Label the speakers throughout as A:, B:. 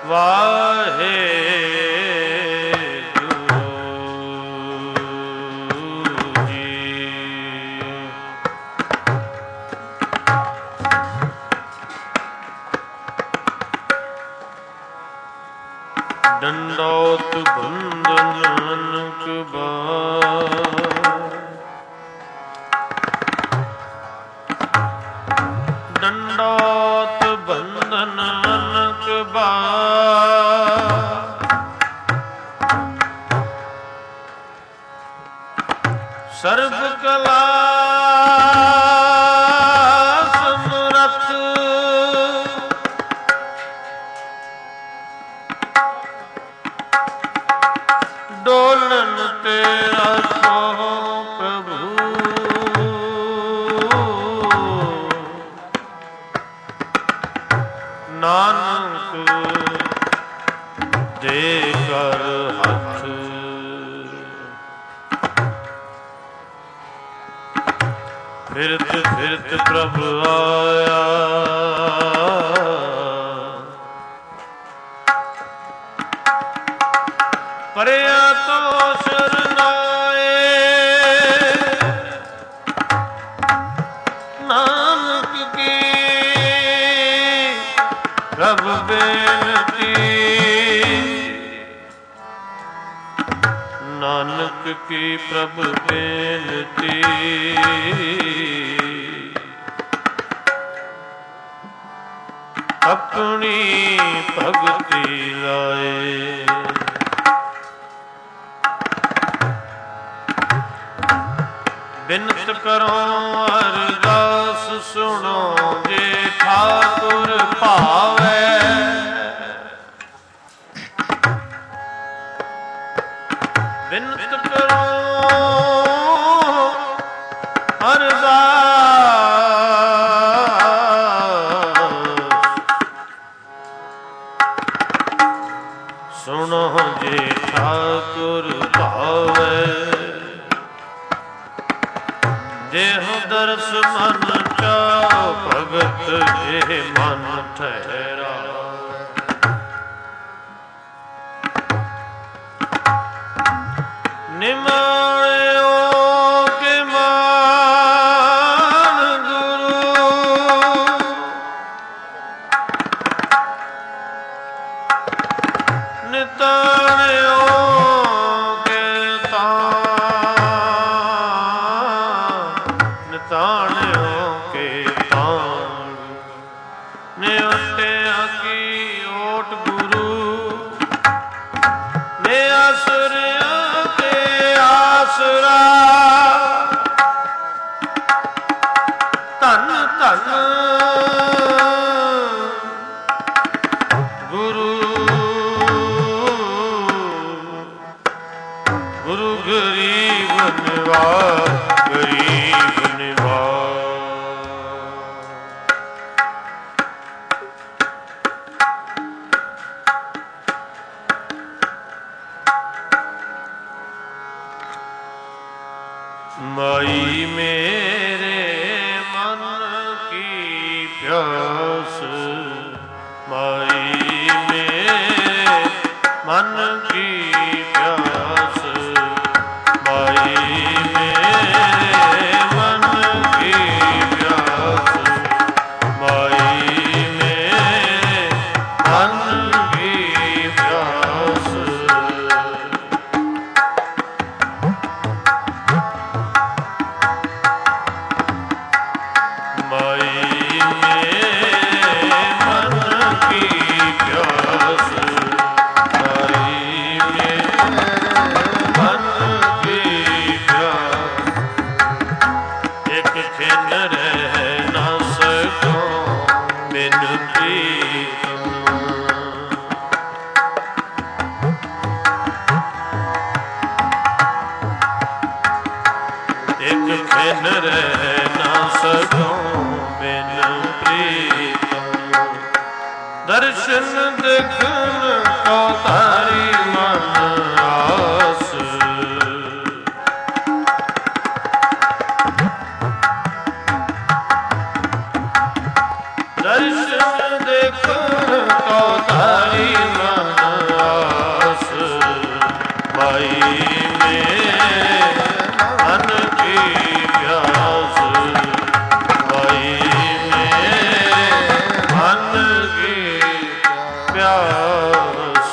A: ਵਾਹਿਗੁਰੂ ਜੀ। ਡੰਡੋਤ ਬੰਦਨ ਨਾਨਕ ਬਾਰ, ਡੰਡੋਤ ਬੰਦਨ ਨਾਨਕ ਬਾਰ, ਸਰਬ ਕਲਾ ਸਮਰੱਥ, ਡੋਲਨ ਤੇਰਾ ਸੋ ਪ੍ਰਭੂ, ਨਾਨਕ ਦੇ ਕਰ ਹੱਥ। ਫਿਰਤ ਫਿਰਤ ਪ੍ਰਭ ਆਇਆ, ਪਰਿਆ ਤੋ ਸ਼ਰਨਾਏ, ਨਾਨਕ ਕੀ ਪ੍ਰਭ ਬੇਨਤੀ, ਨਾਨਕ ਕੀ ਪ੍ਰਭ ਬੇਨਤੀ, ਆਪਣੀ ਭਗਤੀ ਲਾਏ। ਬਿਨਤ ਕਰੋ ਅਰਦਾਸ ਸੁਣੋ, ਜੇ ਠਾਕੁਰ ਭਾਵੈ, ਬਿਨਤ ਕਰੋ ਅਰਦਾਸ ਸੁਣੋ, ਜੇ ਠਾਕੁਰ ਭਾਵੈ। ਦੇਹੁ ਦਰਸ ਮਨ ਚਾਉ, ਭਗਤ ਜੇ ਮਨ ਠਹਿਰਾ। ਨਿਮਾਣਿਓ ਕੇ ਮਾਨ ਗੁਰੂ, ਨਿਤਾਣਿਓ ਕੇ ਤਾਣ, ਨਿਤਾਣਿਓ ਕੇ ਤਾਣ। ਨਿਉਟਿਆ ਕੀ ਓਟ ਗੁਰੂ, ਨੇ ਆਸਰਿਆਂ ਕੇ ਆਸਰਾ। ਧੰਨ ਧੰਨ ਗੁਰੂ, ਗੁਰੂ ਗਰੀਬ ਨਿਵਾਜ, ਗਰੀਬ ਨਿਵਾਜ। ਮਾਈ ਮੇਰੇ ਮਨ ਕੀ ਪਿਆਸ, ਮਾਈ ਮੇਰੇ ਮਨ ਕੀ ਪਿਆਸ, ਮਾਈ ਮੇਰੇ ਮਨ ਕੀ ਪਿਆਸ, ਮਾਈ ਮੇਰੇ ਮਨ ਕੀ ਪਿਆਸ। ਦਰਸ਼ਨ ਦੇਖਣ ਕੋ ਤਾਰੀ ਮਨ ਆਸ, ਦਰਸ਼ਨ ਦੇਖਣ ਕੋ ਤਾਰੀ प्यास।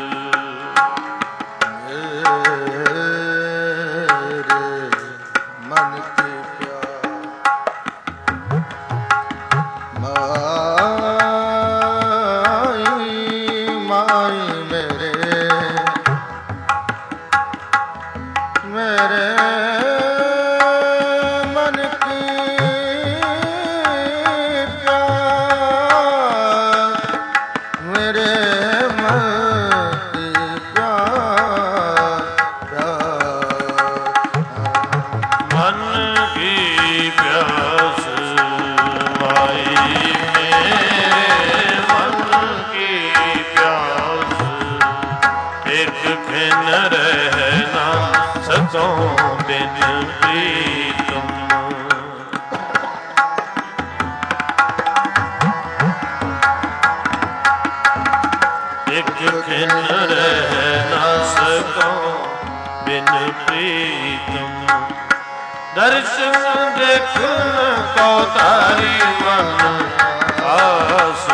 A: दर्शन देखन को तारी मन आस।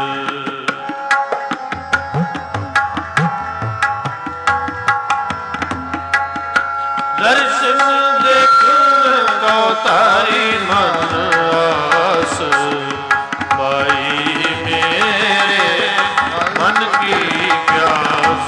A: दर्शन देखन को तारी मन आस। भाई मेरे मन की प्यास।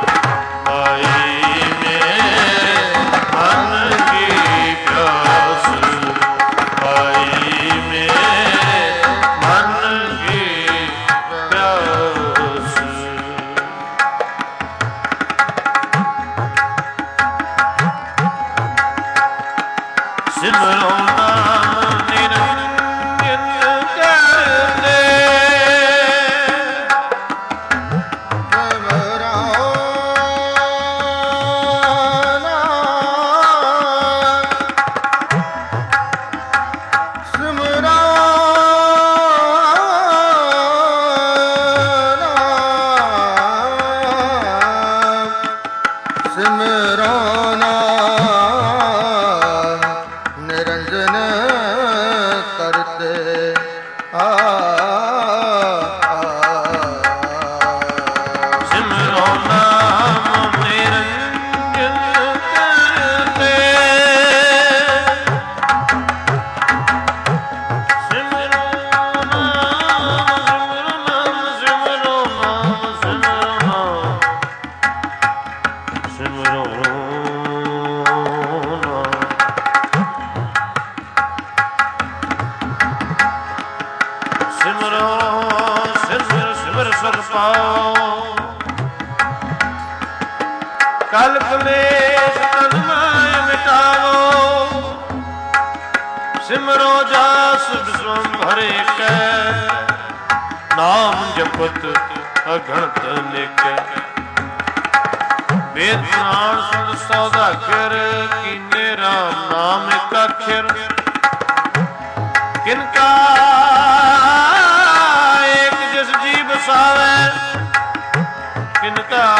A: कल कलेश तन माय मिटावो। सिमरो जास विश्वंभर कै। नाम जपत अगणत निक। वेद पुराण सुन सौदागर कीने राम नाम एक अक्षर। किनका एक जिस जी बसावे। किनका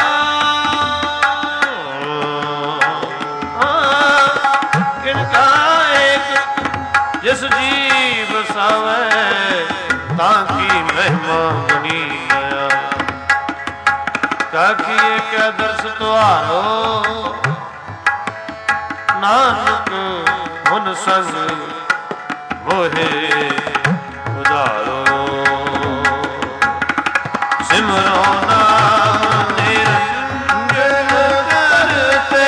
A: जिस जी बसावे ताकि महिमा बनी गया। ताकि क्या दर्श तुहारो नानक मुन संग मोहे उदारो। सिमरो नाम निरंजन करते।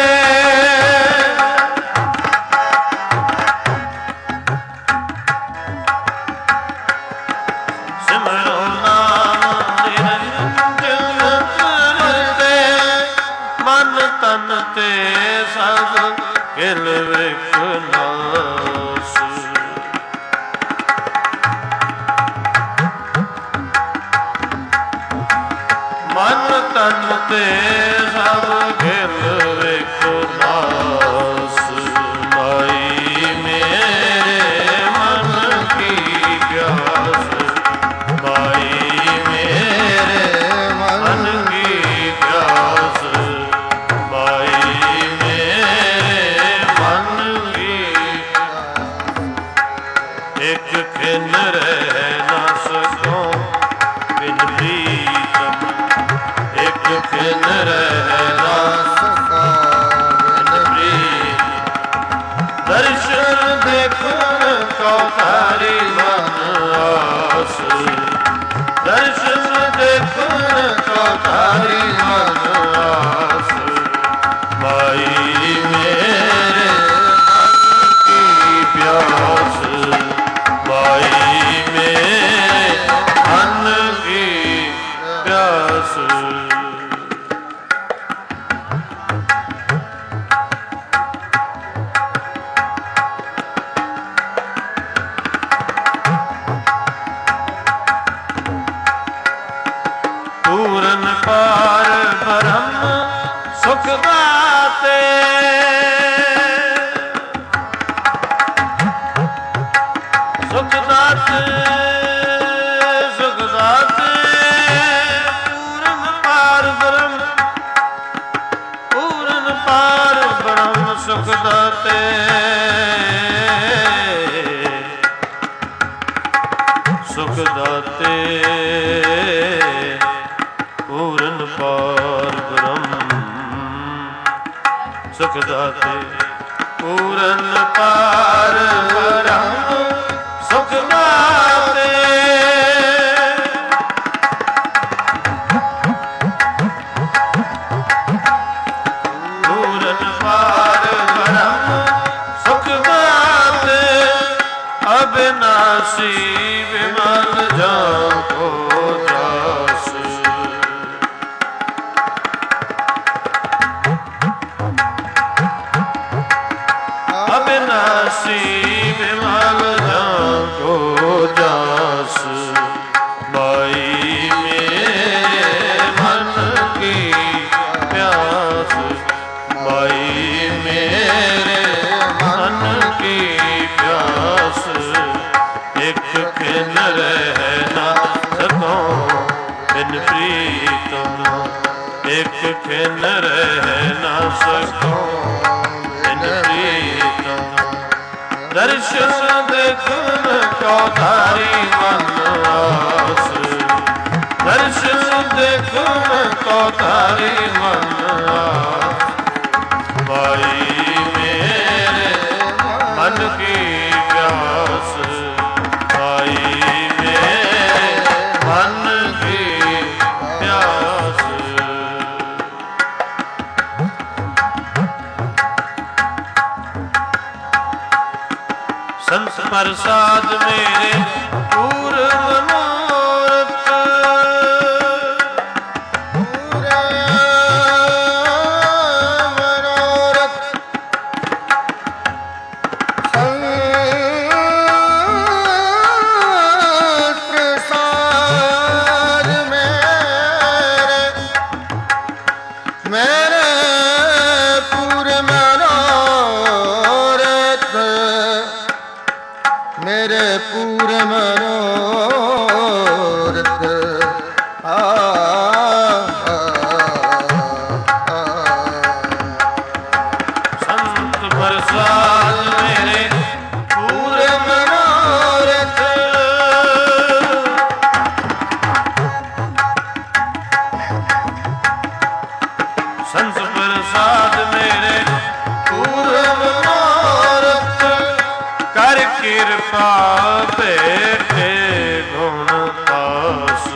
A: ते सब किल विकनाश। मन तन ते सब किल विकनाश। माई मेरे मन की प्यास। माई मेरे मन की प्यास। एक खिन रह न सको बिन प्रीत। खिन रह ना सका बिन प्रीत। दर्शन देखन को तारी मन आस, दर्शन देखन को तारी मन आस। माई मेरे मन की प्यास, माई मेरे मन की प्यास। पूरन पार ब्रह्म सुख दाते, सुख दाते, सुख दाते। पूरन पार ब्रह्म, पूरन पार ब्रह्म सुख दाते। सुख दाते पूरन पार ब्रह्म सुख दाते। पूरन पार ब्रह्म सुख दाते। पूरन पार ब्रह्म सुख दाते। अविनाशी विमल जाको जास, अविनाशी विमल जाको जास। माई मेरे मन की प्यास, माई मेरे मन की प्यास। एक खिन रह ना सको बिन प्रीतम, एक खिन रह ना सको बिन प्रीतम। दर्शन देखन को तारी मन आस, दर्शन देखन को तारी मन आस। माई मेरे मन की प्यास, माई मेरे मन की प्यास। संत प्रसाद मेरे पूर्ण मनोरथ, पूरे मनोरथ। संत प्रसाद मेरे, मेरे पूरे मनोरथ, मेरे पूरे मनोरथ। संत प्रसाद मेरे पूरे मनोरथ। संत प्रसाद मेरे पूरे मनोरथ। कर कृपा बेटे गुण पास,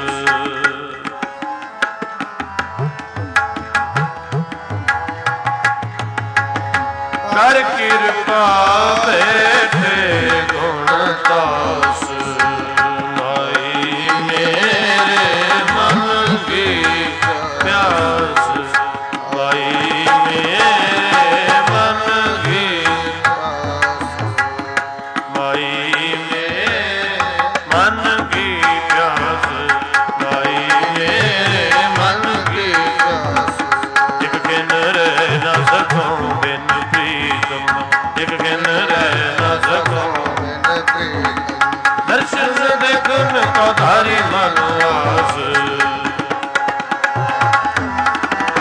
A: कर कृपा बेटे गुण दास। माई मेरे मन की प्यास, माई मेरे मन की प्यास, माई मेरे मन की प्यास, माई मेरे मन की प्यास। एक खिन रह ना सकूं बिन प्रीतम, एक खिन रह ना सकूं बिन प्रीतम। दर्शन देखन को तारी मन आस,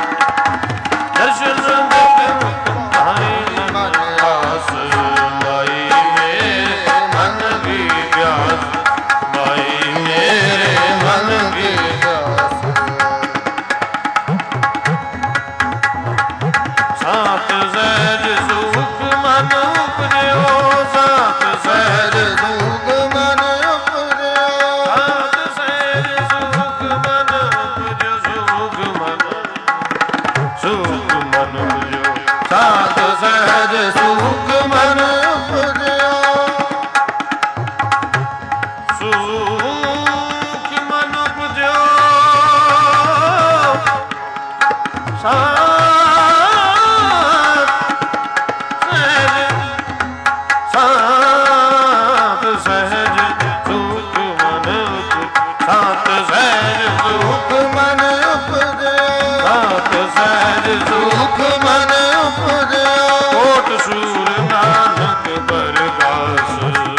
A: ਸੁਖ
B: ਮਨ ਉਪਜਿਆ
A: ਦਾਤ ਸਹਿਜ
B: ਸੁਖ ਮਨ ਉਪਜਿਆ
A: ਕੋਟ ਸੂਰ ਨਾਨਕ ਬਰਗਾਸ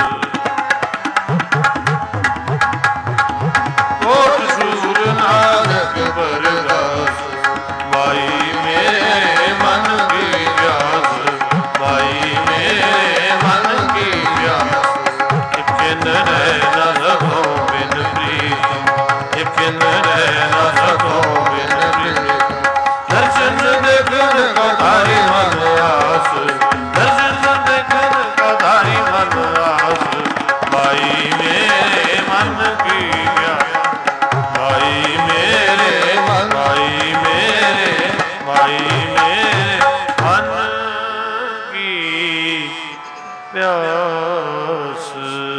A: ਕੋਟ ਸੂਰ ਨਾਨਕ ਬਰਗਾਸ ਮਾਈ ਮੇਰੇ ਮਨ ਕੀ ਪਿਆਸ ਮਾਈ ਮੇਰੇ ਮਨ ਕੀ ਪਿਆਸ ਇਕਿਨ ਰਹਿ ਨਾ ਸਕੋ ਬਿਨ ਪ੍ਰੀਤ ਇਕਿਨ ਰਹਿ ਨਾ ਸਕੋ ਬਿਨ ਪ੍ਰੀਤ ਦਰਸ਼ਨ ਦੇਖਣ ਕੋ ਧਾਰੀ ਮਨ ਆਸ ਦਰਸ਼ਨ ਦੇਖਣ ਕੋ ਧਾਰੀ ਮਨ ਆਸ ਮਾਈ ਮੇਰੇ ਮਨ ਕੀ ਪਿਆਸ ਮਾਈ ਮੇਰੇ ਮਾਈ ਮੇਰੇ ਮਾਈ ਮੇਰੇ ਮਨ ਕੀ ਪਿਆਸ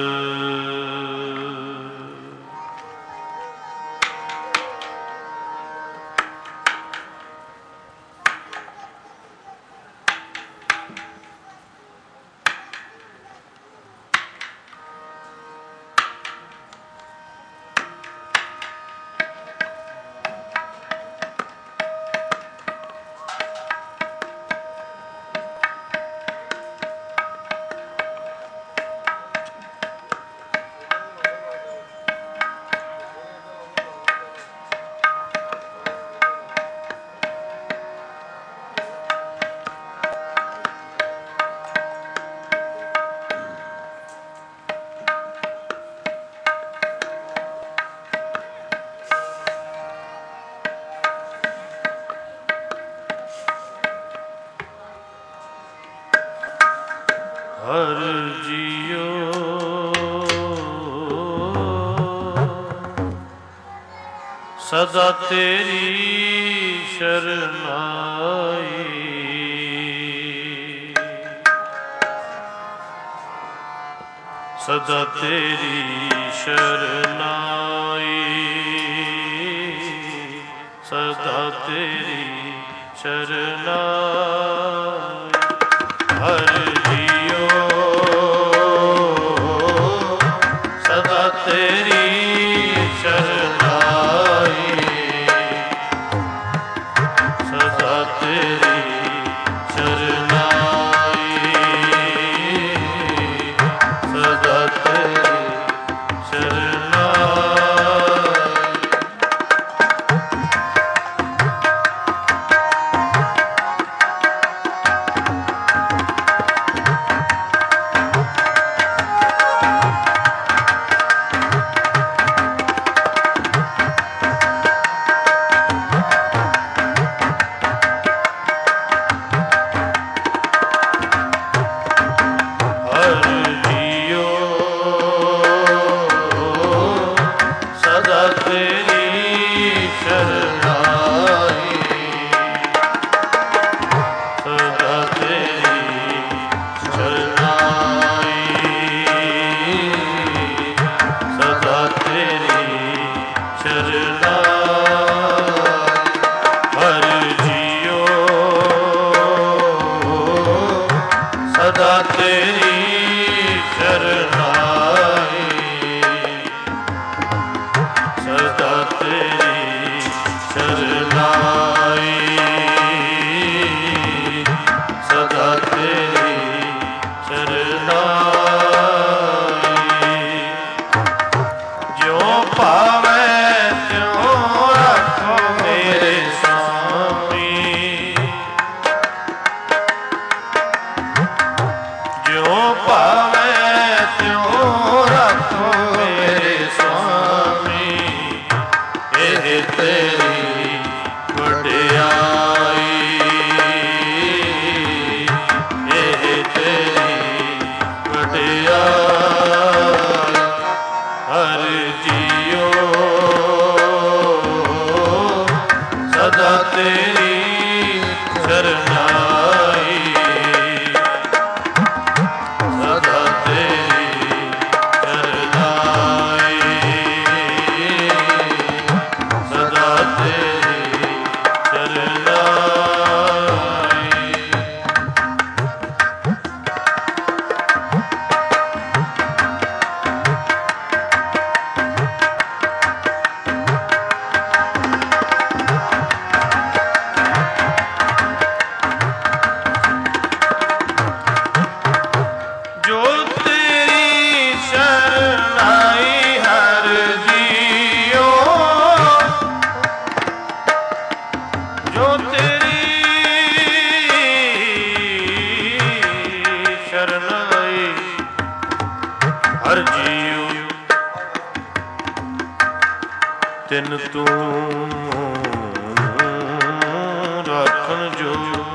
A: ਹਰ ਜੀਓ ਸਦਾ ਤੇਰੀ ਸ਼ਰਨਾਈ ਸਦਾ ਤੇਰੀ ਸ਼ਰਨਾਈ ਸਦਾ ਤੇਰੀ ਸ਼ਰਨਾਈ ਹਰ ਤਿਨ ਤੂੰ ਰਾਖਣ ਜੋ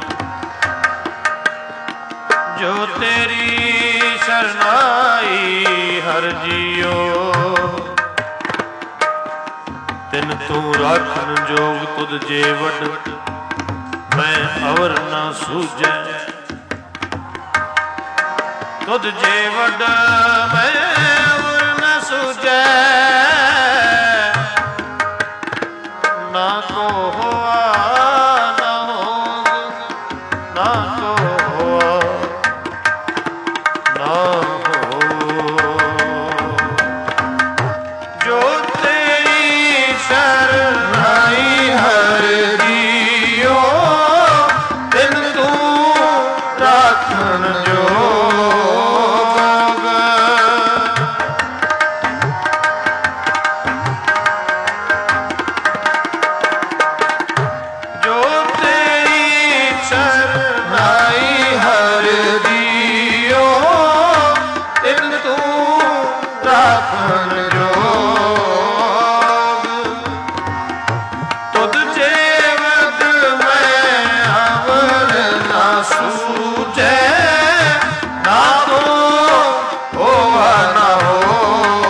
A: ਤੇਰੀ ਸ਼ਰਨਾਈ ਹਰਿ ਜੀਓ। ਤਿਨ ਤੂੰ ਰਾਖਣ ਜੋਗ ਤੁਧ ਜੇ ਵੱਡ ਮੈਂ ਅਵਰ ਨਾ ਸੂਝੈ। ਤੁਧ ਜੇ ਵੱਡ ਮੈਂ ਅਵਰ ਨਾ ਸੂਝੈ। ਨਾ ਕੋ ਹੋਆ ਨਾ ਹੋਗ ਨਾ ਕੋ ਹੋਆ ਨਾ ਹੋ। ਜੋ ਤੇਰੀ ਸ਼ਰਨਾਈ ਹਰਿ ਜੀਓ ਤਿਨ ਤੂੰ ਰਾਖਣ ਜੋਗ। ਜੋ ਤੇਰੀ ਸ਼ਰਨਾਈ ਹਰਿ ਜੀਓ ਤਿਨ ਤੂੰ ਰਾਖਣ ਜੋਗ। ਤੁਧ ਜੇ ਵਡ ਮੈਂ ਅਵਰ ਨਾ ਸੂਝੈ। ਨਾ ਹੋਵਾ ਨਾ ਹੋਗ।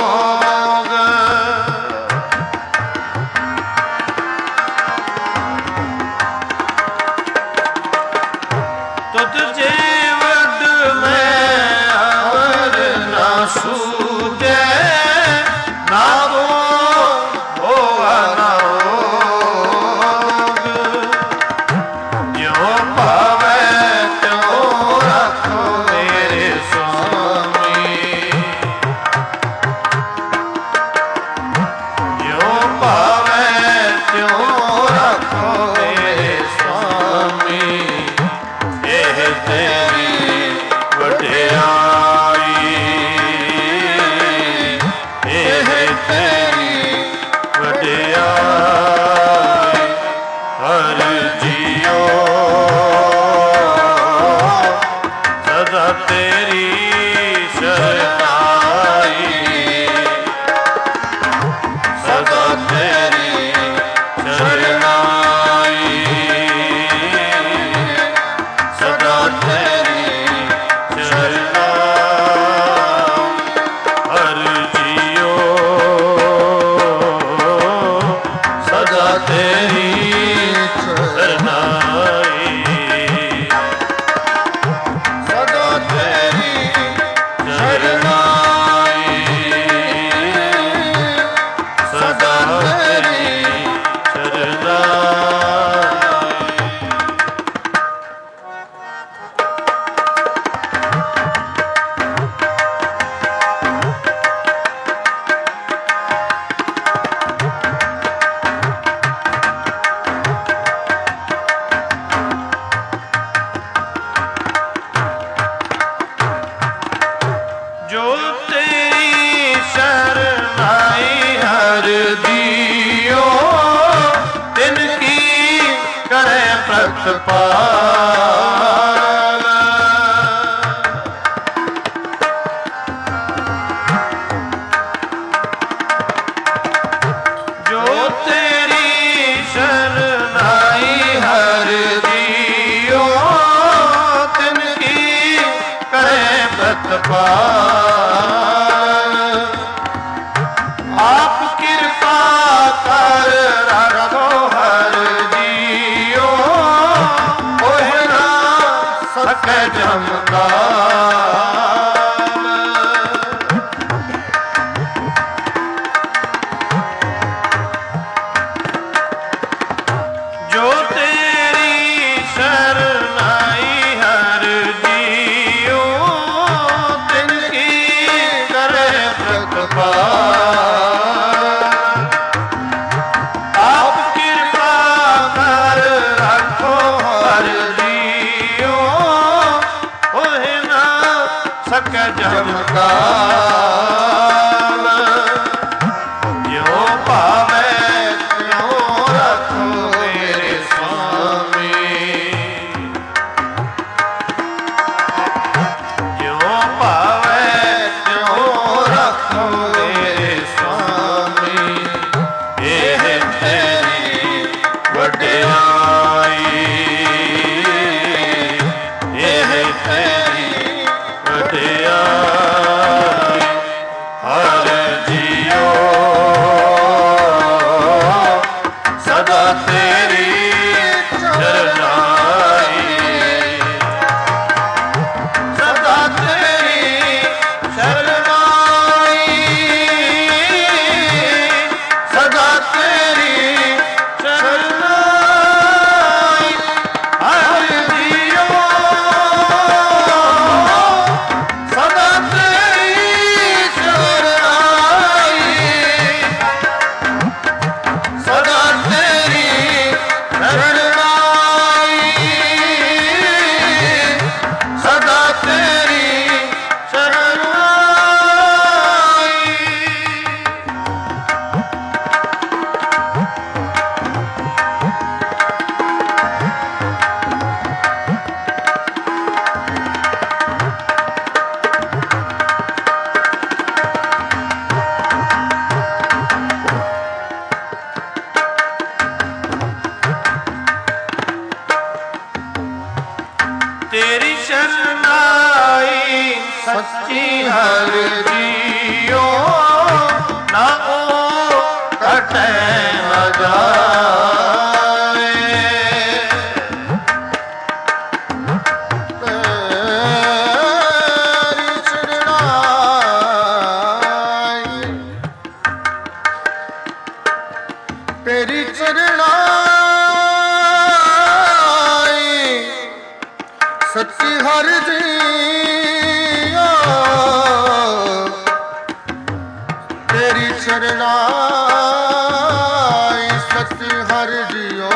A: ਤੁਧ ਜੇ ਵੱਡ ਮੈਂ ਅਵਰ ਨਾ ਸੂਝੈ। ਨਾ ਹੋਵਾ ਨਾ ਹੋਗ। ਜਿਉ ਭਾਵੈ ਤਿਉ ਰੱਖੋ ਮੇਰੇ ਸੁਆਮੀ। ਜਿਉ ਭਾਵੈ ਤਿਉ ਰੱਖੋ ਮੇਰੇ ਸੁਆਮੀ। ਇਹ ਤੇਰੀ ਵਡਿਆਈ ਇਹ ਤੇਰੀ ਵਡਿਆਈ ਹਰਿ ਜੀਓ। ਸਦਾ ਤੇਰੀ ਸ਼ਰਨਾਈ ਸਦਾ ਤੇਰੀ ਸ਼ਰਨਾਈ ਸਦਾ ਤੇਰੀ ਸ਼ਰਨਾਈ ਹਰਿ ਜੀਓ। ਸਦਾ ਤੇਰੀ ਸ਼ਰਨਾਈ
B: ਸਦਾ ਤੇਰੀ
A: ਸ਼ਰਨਾਈ ਸਦਾ ਤੇਰੀ ਸ਼ਰਨਾਈ। ਜੋ ਤੇਰੀ ਸ਼ਰਨਾਈ ਹਰਿ ਜੀਓ ਤਿਨ ਕੀ ਕਰੇ ਪ੍ਰਤਪਾਲ। ਜੋ ਤੇਰੀ ਸ਼ਰਨਾਈ ਹਰਿ ਜੀਓ ਤਿਨ ਕੀ ਕਰੇ ਪ੍ਰਤਪਾਲ। ਆਪ ਕਿਰਪਾ ਕਰ ਰੱਖੋ ਹਰਿ ਜੀਓ। ਹੋਇ ਨਾ ਸਕੈ ਜਮਕਾਲ। ਜੋ ਤੇਰੀ ਸ਼ਰਨਾਈ ਹਰਿ ਜੀਓ ਤਿਨ ਕੀ ਕਰੇ ਪ੍ਰਤਪਾਲ। ਆਪ ਕਿਰਪਾ ਕਰ ਰੱਖੋ ਹਰਿ ਜੀਓ। ਹੋਇ ਨਾ ਸਕੈ ਜਮਕਾਲ। ਜਿਉ ਭਾਵੈ ਤਿਉ ਰੱਖੋ ਮੇਰੇ ਸੁਆਮੀ। ਜਿਉ ਭਾਵੈ ਤਿਉ ਰੱਖੋ ਮੇਰੇ ਸੁਆਮੀ। ਸਦਾ ਤੇਰੀ ਚਰਨਾਈ
B: ਸਦਾ ਤੇਰੀ ਸ਼ਰਨਾਈ ਸਦਾ ਤੇਰੀ ਸ਼ਰਨਾਈ ਹਰ ਜੀਓ ਸਦਾ ਤੇਰੀ ਸ਼ਰਨਾਈ ਸਦਾ ਤੇਰੀ ਸ਼ਰਨਾਈ ਸਦਾ ਤੇਰੀ ਸ਼ਰਨਾਈ
A: ਤੇਰੀ ਸ਼ਰਨਾਈ
B: ਸੱਚੀ ਹਰ ਜੀਓ
A: ਨਾ ਉਹ
B: ਕਟੈ ਨ ਜਾਏ ਤੇਰੀ ਸ਼ਰਨਾਈ ਤੇਰੀ ਸ਼ਰਨਾਈ ਸੱਚੀ ਹਰ ਜੀਓ ਤੇਰੀ ਸ਼ਰਨਾਈ ਸੱਚੀ ਹਰ ਜੀਓ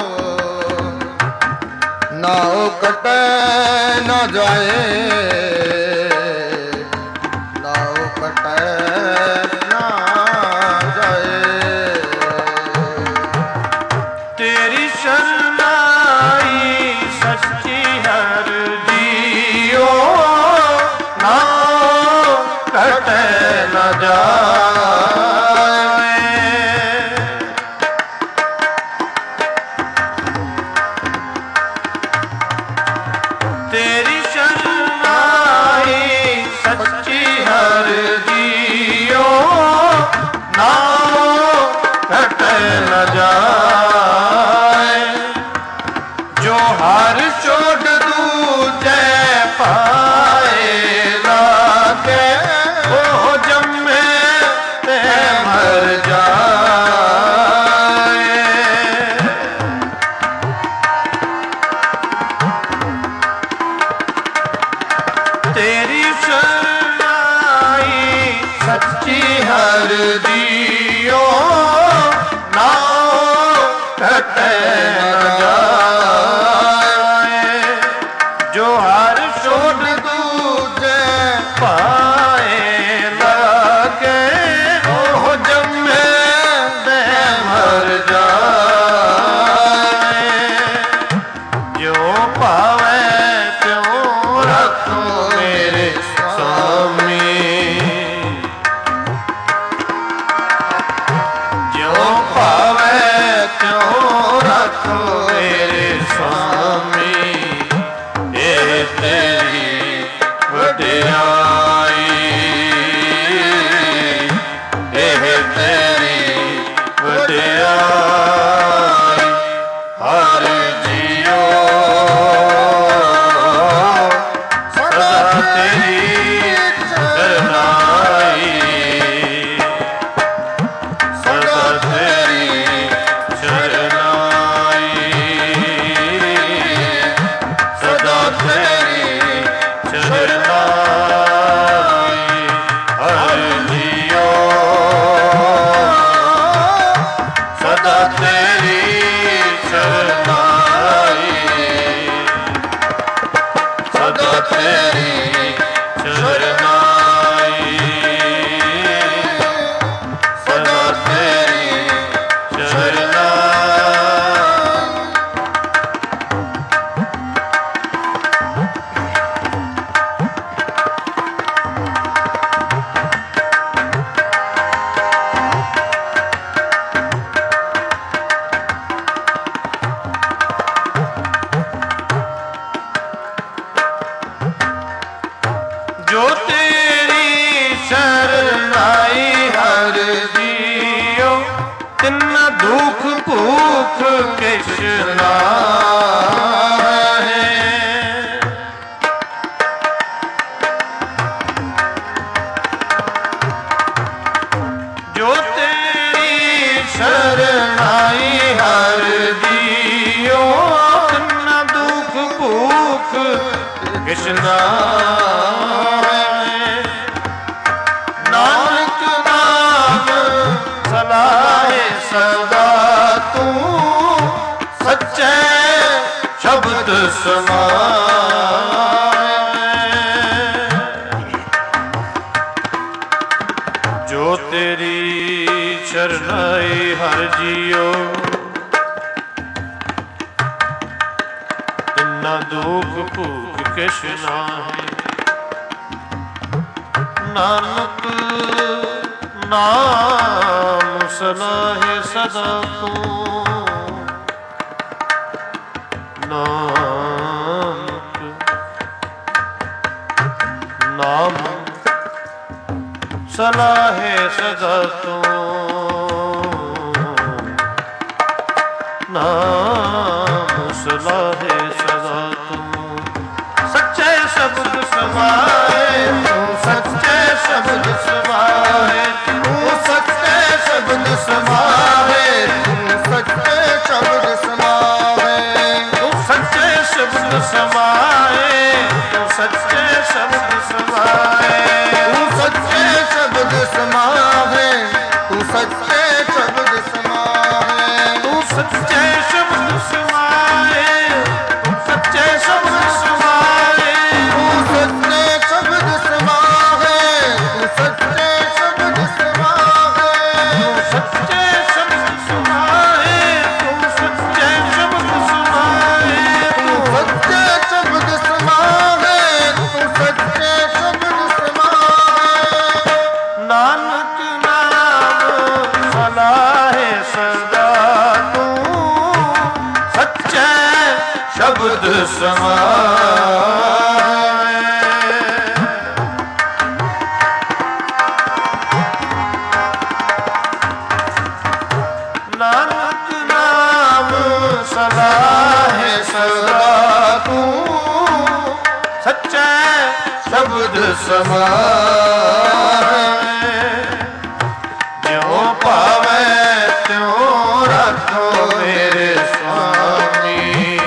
B: ਨਾ ਉਹ ਕਟੈ ਨਾ ਜਾਏ ਨਾ ਉਹ ਕਟੈ ਨਾ ਜਾਏ
A: ਤੇਰੀ ਸ਼ਰਨਾਈ ਸੱਚੀ ਹਰ ਜੀਓ ਨਾ ਕਟੈ ਨ ਜਾਏ ਤੇਰੀ ਸ਼ਰਨਾਈ ਸੱਚੀ ਹਰ ਜੀਓ ਨਾ ਕਟੈ ਨ ਜਾਏ ਜੋ ਹਰ ਛੋੜ ਦੂਜੇ ਪਾਏ ਲਾਗੇ ਉਹ ਜੰਮੇ ਤੇ ਮਰ ਜਾਏ ਤੇਰੀ ਸ਼ਰਨਾਈ ਸੱਚੀ ਹਰ ਜੀਓ ਨਾ ਕਟੈ ਨ ਜਾਏ ਜੋ ਹਰ ਛੋੜ
B: ਦੂਜੇ
A: ਪਾਏ ਲਾਗੇ ਉਹ ਜੰਮੇ ਤੇ ਮਰ ਜਾਏ ਜੋ ਭਾਵੇ ਤਿਉ ਰੱਖੋ ਮੇਰੇ ਸੁਆਮੀ ਜੋ ਭਾਵੇ ਤਿਉ ਰੱਖੋ ਮੇਰੇ ਸੁਆਮੀ ਇਹ ਤੇਰੀ ਵਡਿਆਈ ਇਹ ਤੇਰੀ ਵਡਿਆਈ ਹਰ ਜੀਓ ਸਦਾ ਤੇਰੀ ਸ਼ਰਨਾਈ ਸਦਾ ਤੇਰੀ ਸ਼ਰਨਾਈ ਸਦਾ ਤੇਰੀ ਸ਼ਰਨਾਈ ਹਰ ਜੀਓ ਸਦਾ ਤੇਰੀ ਸ਼ਰਨਾਈ ਸਦਾ ਤੇਰੀ ਸ਼ਰਨਾਈ ਸਦਾ ਤੇਰੀ ਦੁਖ ਭੂਖ ਕਿਛ ਨਾਹੀ। ਜੋ ਤੇਰੀ ਸ਼ਰਨਾਈ ਹਰ ਜੀਓ, ਤਿੰਨਾ ਦੁਖ ਭੂਖ ਕਿਛ ਨਾਹੀ। ਨਾਨਕ ਨਾਮ ਸਲਾਹੇ ਸਦਾ ਤੂੰ, ਸੱਚੇ ਸ਼ਬਦ ਸਮਾਏ। ਜੋ ਤੇਰੀ ਸ਼ਰਨਾਈ ਹਰ ਜੀਓ, ਤਿੰਨਾ ਦੁਖ ਭੂਖ ਕਿਛ ਨਾਹੀ। ਨਾਨਕ ਨਾਮ ਸਲਾਹੇ ਸਦਾ ਤੂੰ, ਨਾਨਕ ਨਾਮ ਸਲਾਹੇ ਸਦਾ ਤੂੰ, ਨਾਮ ਸਲਾਹੇ ਸਦਾ ਤੂੰ। ਸੱਚੇ ਸ਼ਬਦ ਸਮਾਏ ਤੂੰ, ਸੱਚੇ ਸ਼ਬਦ ਸਮਾਏ ਤੂੰ, ਸੱਚੇ ਸ਼ਬਦ ਸਮਾਏ
B: ਤੂੰ ਸੱਚੇ ਸ਼ਬਦ ਸਮਾਵੇ,
A: ਤੂੰ ਸੱਚੇ ਸ਼ਬਦ ਸਮਾਏ ਤੂੰ, ਸੱਚੇ ਸ਼ਬਦ ਸਮਾਏ
B: ਤੂੰ ਸੱਚੇ ਸ਼ਬਦ ਸਮਾਵੇ, ਤੂੰ ਸੱਚੇ ਸ਼ਬਦ ਸਮਾਵੇ,
A: ਤੂੰ ਸੱਚੇ ਸ਼ਬਦ ਸਮਾਏ ਤੂੰ, ਸੱਚੇ ਸ਼ਬਦ ਸਮਾਏ
B: ਤੂੰ ਸੱਚੇ ਸ਼ਬਦ ਸਮਾਵੇ, ਤੂੰ ਸੱਚੇ ਸ਼ਬਦ ਸਮਾਵੇ,
A: ਤੂੰ ਸੱਚੇ ਸ਼ਬਦ ਸਮਾਏ ਤੂੰ, ਸੱਚੇ ਸ਼ਬਦ ਸਮਾਏ
B: ਤੂੰ ਸੱਚੇ ਸ਼ਬਦ ਸਮਾਵੇ, ਤੂੰ ਸੱਚੇ ਸ਼ਬਦ ਸਮਾਵੇ।
A: ਨਾਨਕ ਨਾਮ ਸਲਾਹੇ ਸਦਾ ਤੂੰ, ਸੱਚੇ ਸ਼ਬਦ ਸਮਾਏ। ਨਾਨਕ ਨਾਮ ਸਲਾਹੇ ਸਦਾ ਤੂੰ, ਸੱਚੇ ਸ਼ਬਦ ਸਮਾਏ। ਜਿਉ ਭਾਵੈ ਤਿਉ ਰੱਖੋ ਮੇਰੇ ਸੁਆਮੀ,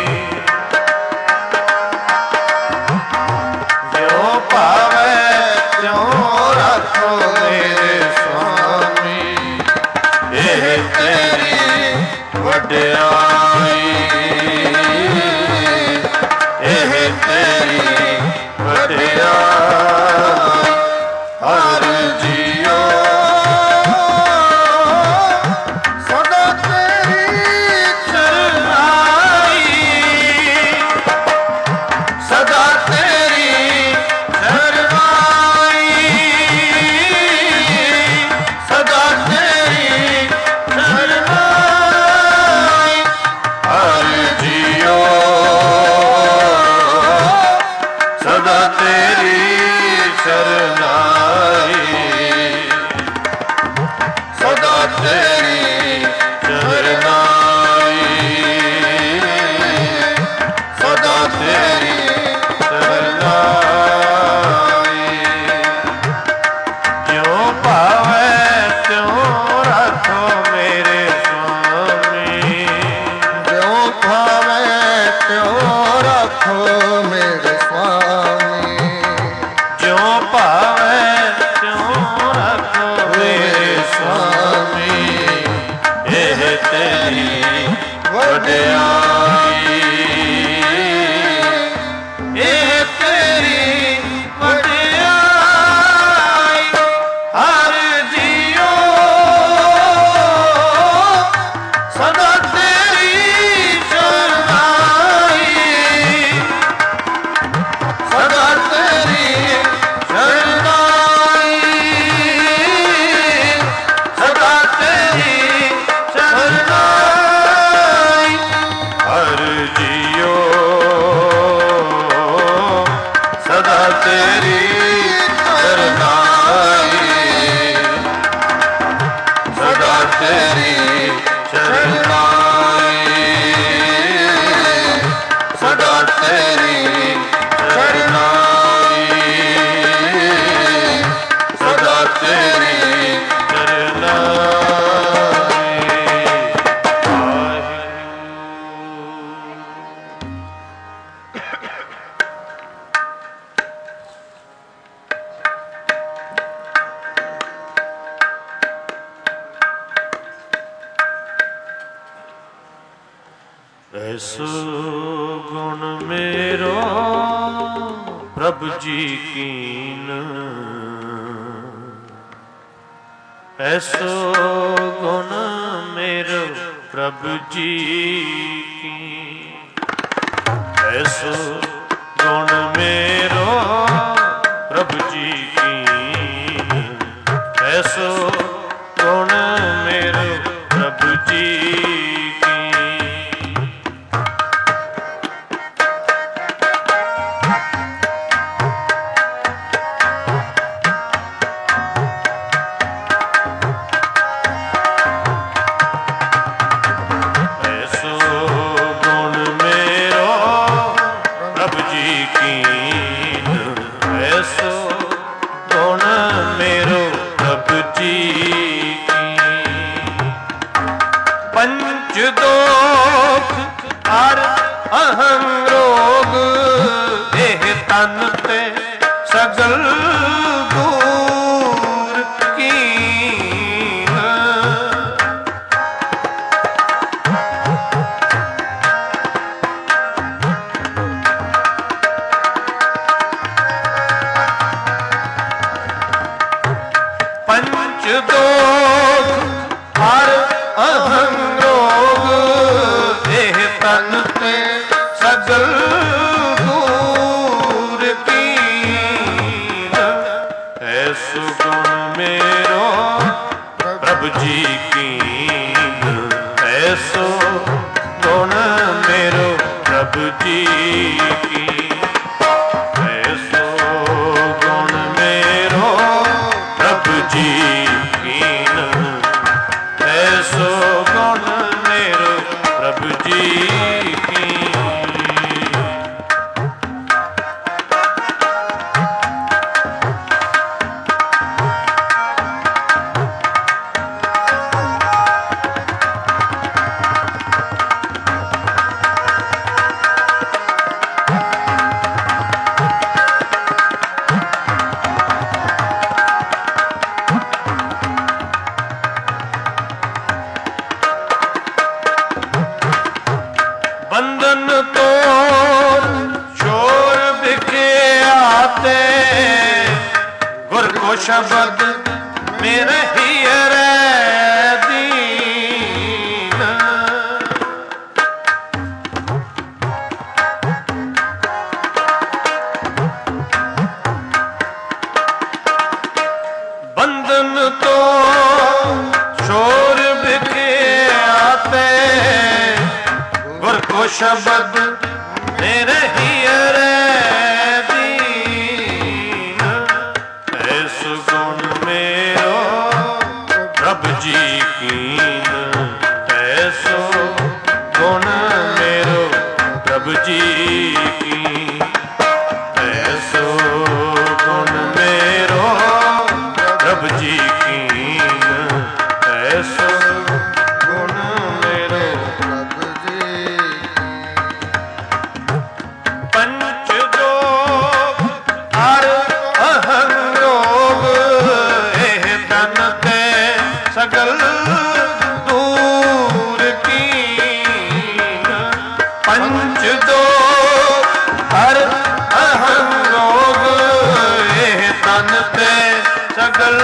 A: ਜਿਉ ਭਾਵੈ ਤਿਉ ਰੱਖੋ ਮੇਰੇ ਸੁਆਮੀ। ਇਹ ਤੇਰੀ ਵਡਿਆਈ, ਇਹ ਤੇਰੀ ਵਡਿਆਈ ਹਰ ਜੀਓ।
B: ਸਦਾ ਤੇਰੀ
A: ਸ਼ਰਨਾਈ, ਸਦਾ ਤੇਰੀ ਸ਼ਰਨਾਈ, ਸਦਾ ਤੇਰੀ ਸ਼ਰਨਾਈ ਹਰ ਜੀਓ। ਸਦਾ ਤੇਰੀ ਸ਼ਰਨਾਈ, ਸਦਾ ਤੇਰੀ ਸ਼ਰਨਾਈ, ਸਦਾ ਤੇਰੀ ਸ਼ਰਨਾਈ। ਜਿਉ ਭਾਵੈ ਤਿਉ ਰੱਖੋ ਮੇਰੇ ਸੁਆਮੀ,
B: ਜਿਉ ਭਾਵੈ ਤਿਉ ਰੱਖੋ ਮੇਰੇ ਸੁਆਮੀ,
A: ਜਿਉ ਭਾਵੈ ਤਿਉ ਰੱਖੋ ਮੇਰੇ ਸੁਆਮੀ। ਇਹ ਤੇਰੀ ਵਡਿਆਈ, ਇਹ ਤੇਰੀ ਵਡਿਆਈ ਹਰ ਜੀਓ। ਸਦਾ ਤੇਰੀ ਸ਼ਰਨਾਈ, ਸਦਾ ਤੇਰੀ ਸ਼ਰਨਾਈ, ਸਦਾ ਤੇਰੀ ਸ਼ਰਨਾਈ ਹਰ ऐसो गुण मेरो प्रभु जी कीन, ऐसो गुण मेरो प्रभु जी कीन, ऐसो गुण मेरो प्रभु जी कीन, ऐसो गुण मेरो प्रभु जी शब्द मेरे हियरे दीन, बंधन तो शोर बिके आते, गुर को शब्द मेरे हियरे जी कीन, ऐसो गुण मेरो प्रभु जी कीन, ऐसो गुण मेरो प्रभु जी कीन, ऐसो गुण मेरो प्रभु जी। पंच दोष हर अहं रोग एह तन ते सगल दूर कीन, पंच दोष हर अहं रोग एह तन ते सगल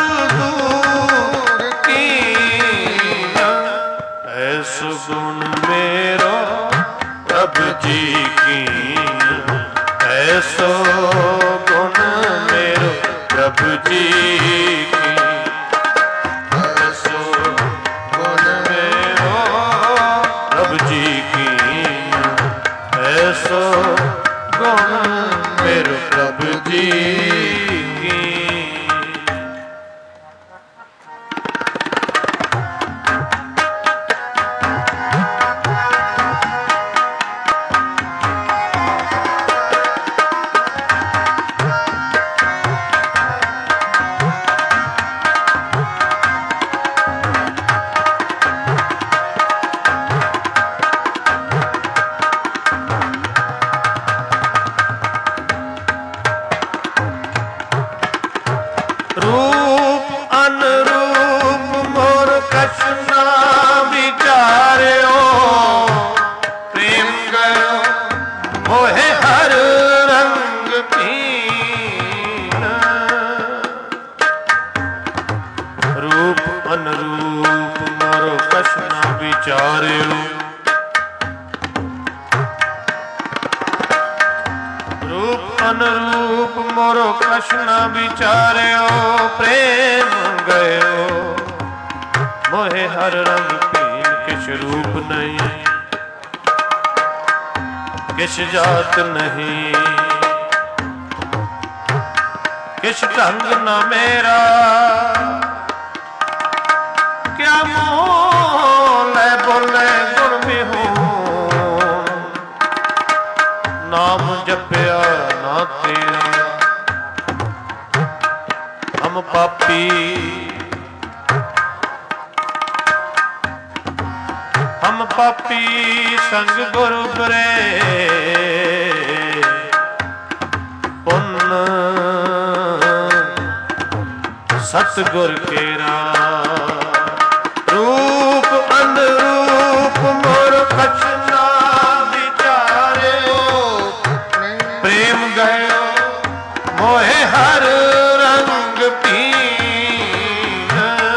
A: दूर कीन, ऐसो गुण मेरो प्रभु जी कीन, ऐसो गुण मेरो प्रभु जी कीन, ऐसो गुण मेरो प्रभु जी की। ਵਿਚਾਰਿਓ। ਰੂਪ ਅਨਰੂਪ ਮੋਰੋ ਕਛ ਨਾ ਵਿਚਾਰਿਓ। ਪ੍ਰੇਮ ਗਇਓ ਮੋਹਿ ਹਰ ਰੰਗ ਭੀਨ ਕਿਛ ਰੂਪ ਨਹੀਂ ਕਿਛ ਜਾਤ ਨਹੀਂ ਕਿਛ ਢੰਗ ਨਾ ਮੇਰਾ ਕਿਆ ਮੋਹ ਲੈ ਬੋਲੇ ਗੁਣ ਮਿਹੂ ਨਾਮ ਜਪਿਆ ਨਾ ਤੇਰਾ। ਹਮ ਪਾਪੀ ਹਮ ਪਾਪੀ ਸੰਗ ਗੁਰੂ ਬਰੇ ਪੁੰਨ ਸਤਿਗੁਰ ਕੇਰਾ। ਰੂਪ ਅਨਰੂਪ ਮੋਰ ਕਛ ਨਾ ਵਿਚਾਰਿਓ। ਪ੍ਰੇਮ ਗਇਓ ਮੋਹਿ ਹਰ ਰੰਗ ਭੀਨ।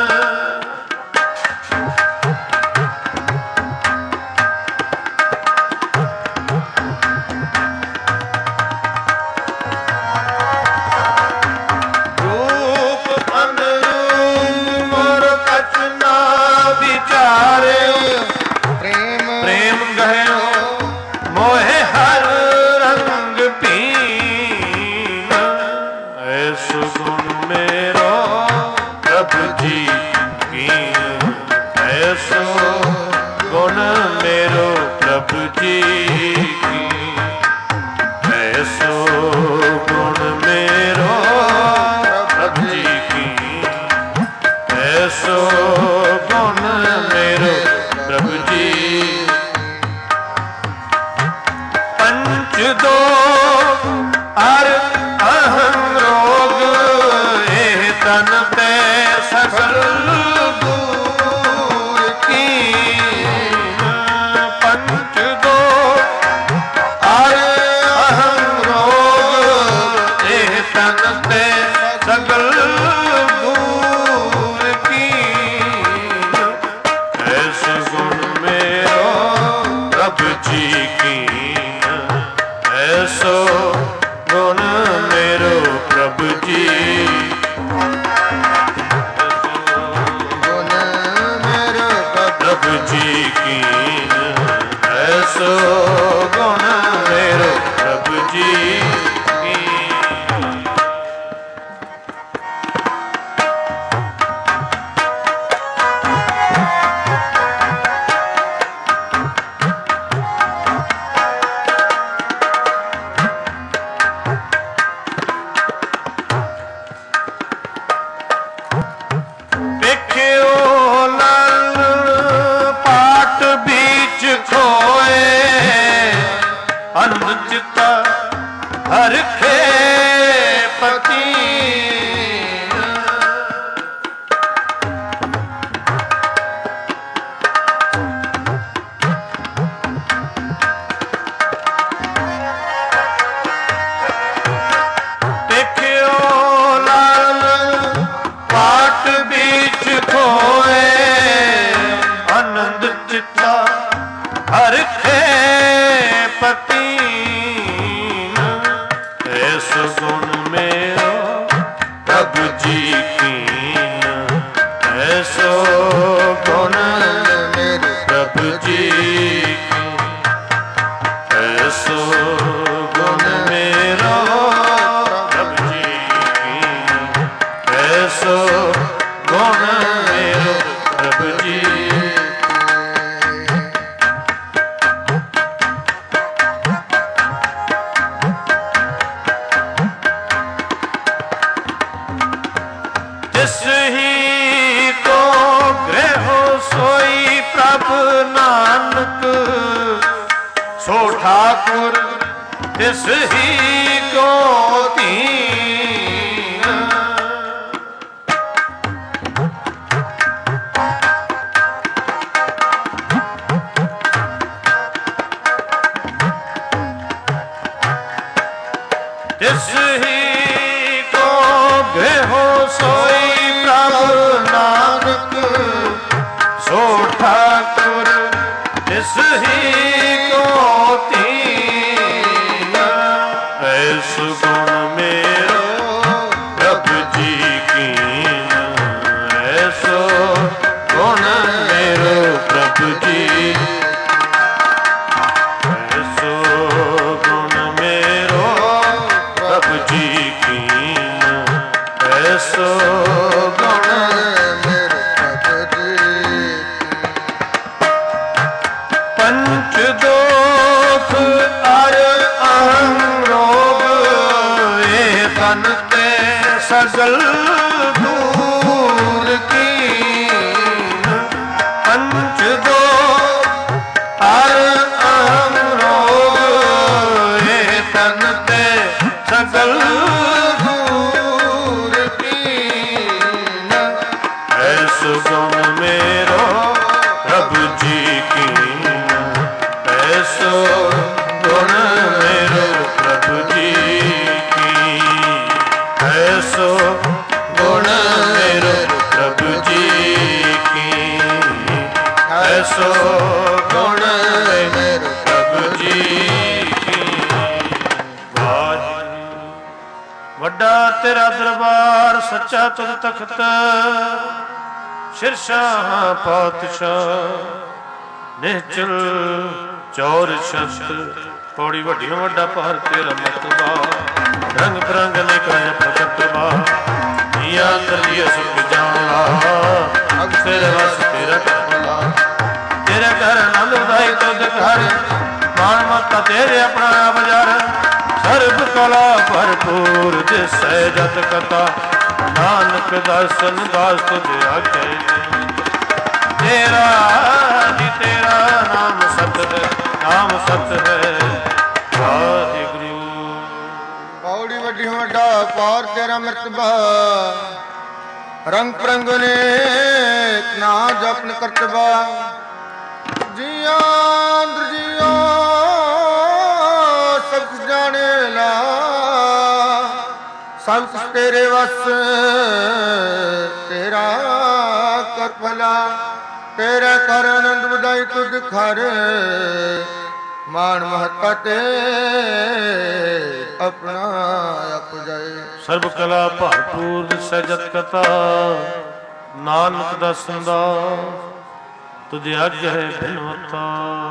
A: ਪ੍ਰੇਮ ਗਹਿਓ ਮੋਹਿ ਹਰ ਰੰਗ ਭੀਨ। ਐਸ ਗੁਣ ਮੇਰੋ ਪ੍ਰਭ ਜੀ ਕੀਨ। ਐਸ ਗੁਣ ਮੇਰੋ ਪ੍ਰਭ ਜੀ ਕੀਨ। ਐਸ ਗੁਣ ਮੇਰੋ ਪ੍ਰਭ ਜੀ ਕੀਨ। ਐਸ ਗੁਣ ਮੇਰੋ ਪ੍ਰਭ ਜੀ। ਪੰਚ ਦੋ ਅਰ ਅਹੰ ਰੋਗ ਇਹ ਤਨ ਤੇ ਸਗਲ ਦੂਰ ਕੀਨ। ਪੰਚ ਦੋ ਅਰ ਅਹੰ ਰੋਗ ਇਹ ਤਨ ਤੇ ਸਗਲ ਦੂਰ ਕੀਨ। ਐਸ ਗੁਣ ਮੇਰੋ ਪ੍ਰਭ ਜੀ ਕੀਨ। ਐਸੋ ਗੁਣ ਮੇਰੋ ਪ੍ਰਭ ਜੀ।
B: ਗੁਣ ਮੇਰੋ
A: ਪ੍ਰਭ ਜੀ ਕੀਨ। ਐਸੋ ਗੁਣ ਮੇਰੋ ਪ੍ਰਭ ਜੀ ਕੀਨ। ਅਨੰਦ ਚਿੱਤਾ ਹਰਖੇ ਪਤੀ। ਦੇਖਿਓ ਲਾਲ ਪਾਟ ਵਿੱਚ ਖੋਏ। ਅਨੰਦ ਚਿੱਤਾ ਹਰਖੇ ਪਤੀ। ਐਸ ਗੁਣ ਮੇਰੋ ਪ੍ਰਭ ਜੀ ਕੀਨ। ਐਸੋ ਗੁਣ
B: ਮੇਰੇ
A: ਪ੍ਰਭ ਜੀ ਕੀਨ। ਐਸੋ ਗੁਣ ਮੇਰੋ ਪ੍ਰਭ ਜੀ ਕੀਨ। ਐਸੋ ਗੁਣ ਮੇਰੋ ਪ੍ਰਭ ਜੀ। ਜਿਸ ਹੀ ਕੋ ਗ੍ਰਹਿ ਸੋਈ ਪ੍ਰਭ ਨਾਨਕ ਸੋ ਠਾਕੁਰ ਤਿਸ ਹੀ ਕੋ ਧੀਨ। ਤਿਸ ਹੀ ਕੋ ਗ੍ਰਹਿ ਸੋਈ ਪ੍ਰਭ ਨਾਨਕ ਸੋ ਠਾਕੁਰ तिस ही को तीन ऐस गुण मेरो प्रभु जी कीन ऐसो गुण मेरो प्रभु जी ऐसो गुण मेरो प्रभु जी कीन ऐसो गुण पंच दोष अर अहं रोग ये तन ते सजल दूर कीन पंच दोष अर अहं रोग ये तन ते सजल दूर कीन ऐसो गुण मेरो प्रभु जी कीन ऐसो गुण मेरो प्रभु जी की ऐसो गुण मेरो प्रभु जी की ऐसो गुण मेरो प्रभु जी की वड्डा तेरा दरबार सच्चा तुझ तख्त शिरशाह पातशाह निश्चल चौर शस्त पौड़ी वड्डियों वड्डा पहर तेरा मतबा रंग बिरंग ने काया प्रकटबा दिया तरलिया सुख जानला अब तेरे वस तेरा करला तेरे घर आनंद उदाई तुझ घर मान माता तेरे अपना बाजार सर्व कला भरपूर जिसै जत कथा नानक दर्शन दास तुझ आगे तेरा जी तेरा नाम सत है नाम सत है वाहिगुरु
B: पौड़ी वड्डी वड्डा पार तेरा मर्तबा रंग परंग ने ना जपन करतबा जिया जिया सब कुछ जाने ला सब कुछ तेरे वस तेरा कर भला तेरा कर आनंद बधाई तुझ घर मान महता ते अपना अप जाए
A: सर्व कला भरपूर सहजत कथा नानक दर्शन दा तुझे आज्ञा है बिनवता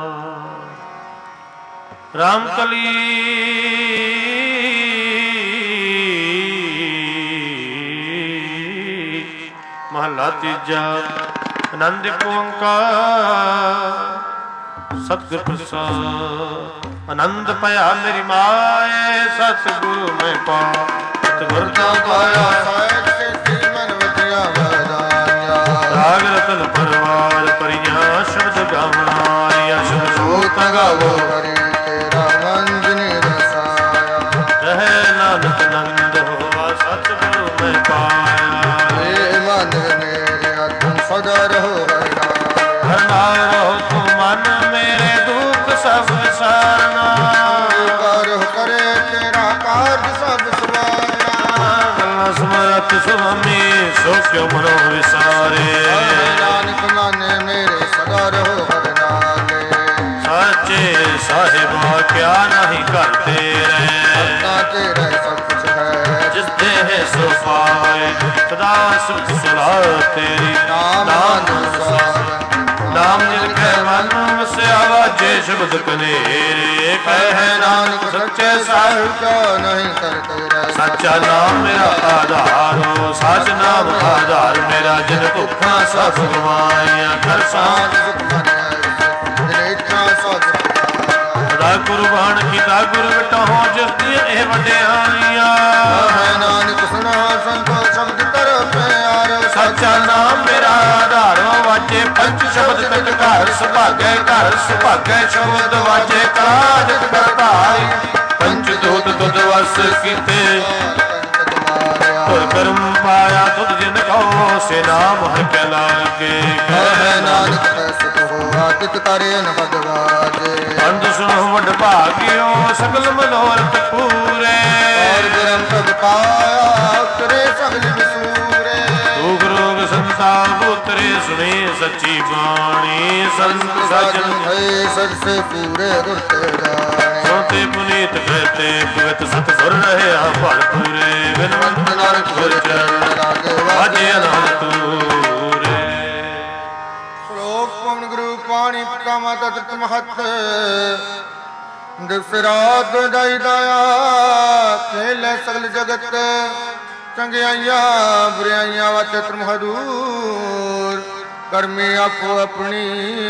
A: राम कली महला तीजा आनंद ओंकार सतगुर प्रसाद आनंद पाया मेरी माए सतगुरु में पा सतगुर का पाया राग रतन परवार परिया शब्द गावनारिया शब्द गावो
B: तेरा मंजनी रसाया
A: रह नानक नंद होवा सतगुरु में पाया
B: मन मेरे तुम सदा रहो
A: हरना रहो तुम मन मेरे दुख सब सारना
B: करो करे तेरा कार्य सब सवारना
A: स्मरत स्वामी सो क्यों मनो विसारे
B: नानक माने मेरे सदा रहो हर नाले
A: साचे साहिबा क्या नहीं करते रहे
B: तेरा सब कुछ है
A: जिस देह सो पाए सदा सुख सुला तेरी नाम नाम जिनके मन से आवाजे शब्द कनेरे कह नानक सच्चे साहिब
B: क्या नहीं करते रहे
A: सच्चा नाम मेरा आधार हो सच नाम आधार मेरा जिन भुखा सब गवाया कर सांझ कुर्बान किता गुर बटाहो जिस दिए वड्याइया
B: नानक सुना संतो शब्द कर प्यार
A: सच्चा नाम मेरा आधार वाजे पंच शब्द तक घर सुभागे शब्द वाजे काज करताई पंच दूत तुद वस कीते तुर कर्म पाया तुद जिन कहो से नाम हर के लागे
B: कह नानक सुख हो आदित करे न भगवाजे
A: अंध सुनो वड भागियो सकल मनोरथ पूरे
B: और ब्रह्म पद पाया करे सगल विसूरे
A: दुख रोग संग ਸੰਤਾ ਉਤਰੇ ਸੁਣੀ ਸੱਚੀ ਬਾਣੀ। ਸੰਤ ਸਾਜਨ
B: ਭਏ ਸਰਸੇ ਪੂਰੇ ਗੁਰ ਤੇ ਜਾਣੇ।
A: ਸੋਤੇ ਪੁਨੀਤ ਕਹਤੇ ਭਗਤ ਸਤ ਸੁਰ ਰਹਿਆ ਭਲ ਪੂਰੇ। ਬਿਨਵੰਤ ਨਾਨਕ ਗੁਰ ਚਰਨ
B: ਲਾਗੇ
A: ਵਾਜੇ ਅਨੰਦ ਤੂਰੇ।
B: ਸ਼ਲੋਕ ਪਵਨ ਗੁਰੂ ਪਾਣੀ ਪਿਤਾ ਮਾਤਾ ਤਤ ਮਹਤ। ਦਿਸਰਾਤ ਦਾਈ ਦਾਇਆ ਖੇਲੇ ਸਗਲ ਜਗਤ। ਚੰਗਿਆਈਆਂ ਬੁਰਾਈਆਂ ਵਾਤੇ ਤਰਮਹਦੂਰ। ਕਰਮੀ ਆਪੋ ਆਪਣੀ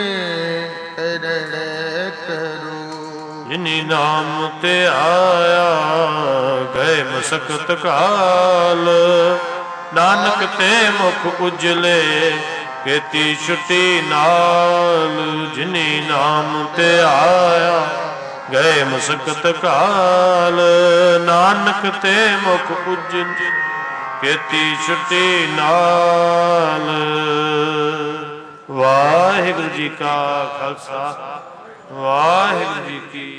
B: ਤੇਰੇ ਕਰੂ।
A: ਜਿਨੀ ਨਾਮ ਤੇ ਆਇਆ ਗਏ ਮਸਕਤ ਕਾਲ। ਨਾਨਕ ਤੇ ਮੁਖ ਉਜਲੇ ਕੀਤੀ ਛੁੱਟੀ ਨਾਲ। ਜਿਨੀ ਨਾਮ ਤੇ ਆਇਆ ਗਏ ਮਸਕਤ ਕਾਲ। ਨਾਨਕ ਤੇ ਮੁਖ ਉਜਲ ਕੀਤੀ ਛੁੱਟੀ ਨਾਲ। ਵਾਹਿਗੁਰੂ ਜੀ ਕਾ ਖਾਲਸਾ ਵਾਹਿਗੁਰੂ ਜੀ ਕੀ